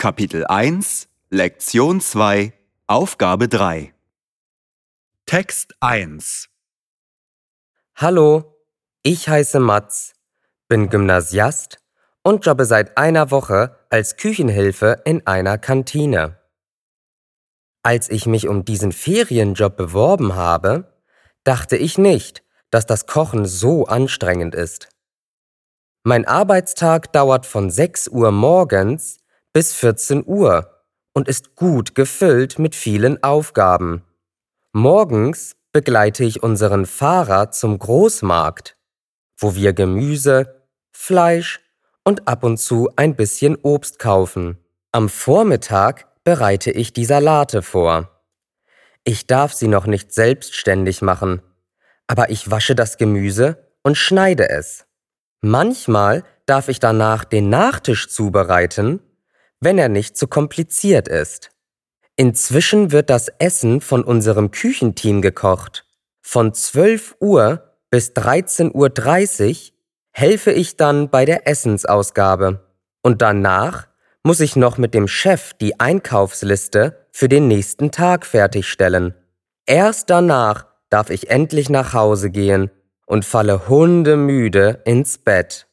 Kapitel 1, Lektion 2, Aufgabe 3. Text 1. Hallo, ich heiße Mats, bin Gymnasiast und jobbe seit einer Woche als Küchenhilfe in einer Kantine. Als ich mich um diesen Ferienjob beworben habe, dachte ich nicht, dass das Kochen so anstrengend ist. Mein Arbeitstag dauert von 6 Uhr morgens bis 14 Uhr und ist gut gefüllt mit vielen Aufgaben. Morgens begleite ich unseren Fahrer zum Großmarkt, wo wir Gemüse, Fleisch und ab und zu ein bisschen Obst kaufen. Am Vormittag bereite ich die Salate vor. Ich darf sie noch nicht selbstständig machen, aber ich wasche das Gemüse und schneide es. Manchmal darf ich danach den Nachtisch zubereiten, wenn er nicht zu kompliziert ist. Inzwischen wird das Essen von unserem Küchenteam gekocht. Von 12 Uhr bis 13:30 Uhr helfe ich dann bei der Essensausgabe. Und danach muss ich noch mit dem Chef die Einkaufsliste für den nächsten Tag fertigstellen. Erst danach darf ich endlich nach Hause gehen und falle hundemüde ins Bett.